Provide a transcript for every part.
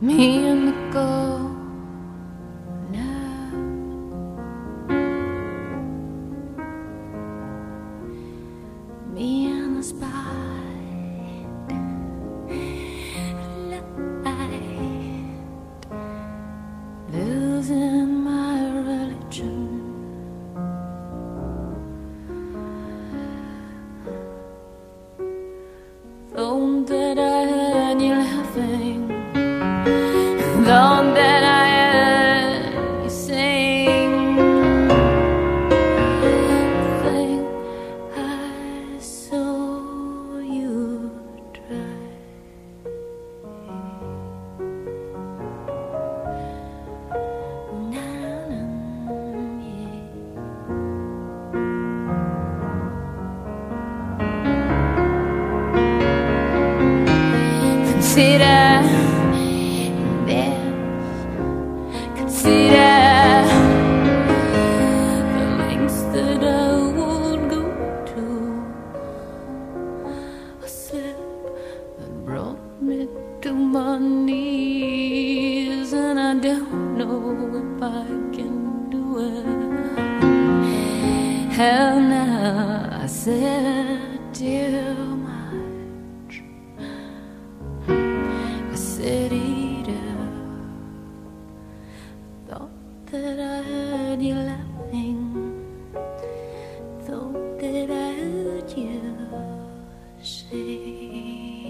me and the girl now. Me and the spotlight, losing my religion. Thought that I had you laughing, thought that I had you sing. Think I saw you try. Consider this, consider the lengths that I would go to. A slip that brought me to my knees, and I don't know if I can do it. Hell no, I said too much. I said eater, thought that I heard you laughing, thought that I heard you sing.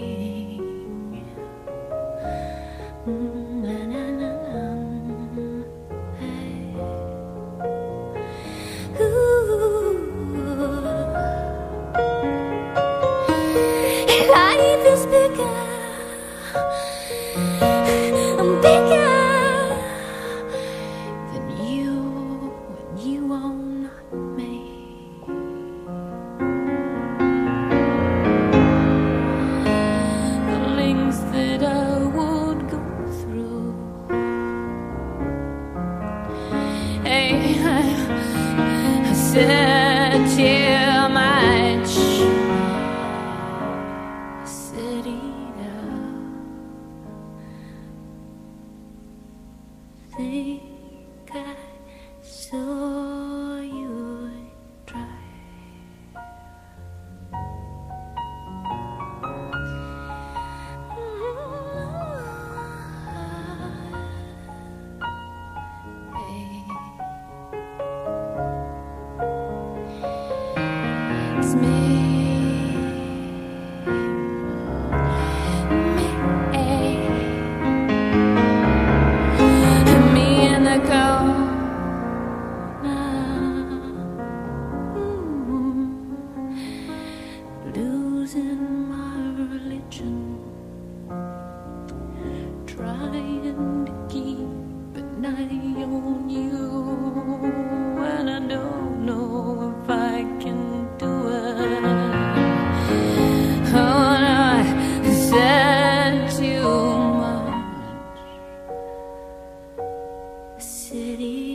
Na, na, na, na. Hey. Ooh. Life is bigger, I'm bigger than you, and you are not me. The lengths that I would go through. Hey, I said too much. I said think I saw you try. Hey. It's me. Losing my religion, trying to keep an eye on you, and I don't know if I can do it. Oh, no, I said too much. City